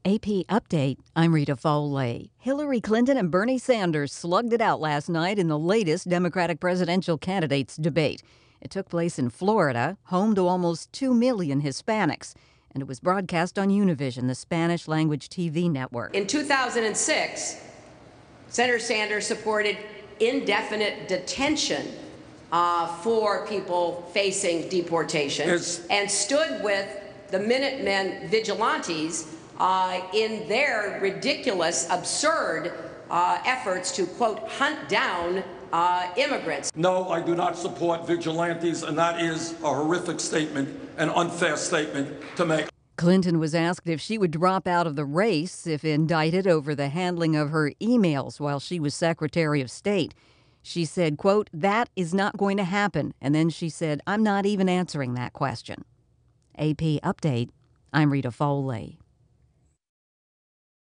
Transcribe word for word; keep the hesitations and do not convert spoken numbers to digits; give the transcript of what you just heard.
A P Update, I'm Rita Foley. Hillary Clinton and Bernie Sanders slugged it out last night in the latest Democratic presidential candidates debate. It took place in Florida, home to almost two million Hispanics, and it was broadcast on Univision, the Spanish-language T V network. In two thousand six, Senator Sanders supported indefinite detention uh, for people facing deportation yes. and stood with the Minutemen vigilantes Uh, in their ridiculous, absurd uh, efforts to, quote, hunt down uh, immigrants. No, I do not support vigilantes, and that is a horrific statement, an unfair statement to make. Clinton was asked if she would drop out of the race if indicted over the handling of her emails while she was Secretary of State. She said, quote, that is not going to happen. And then she said, I'm not even answering that question. A P Update, I'm Rita Foley.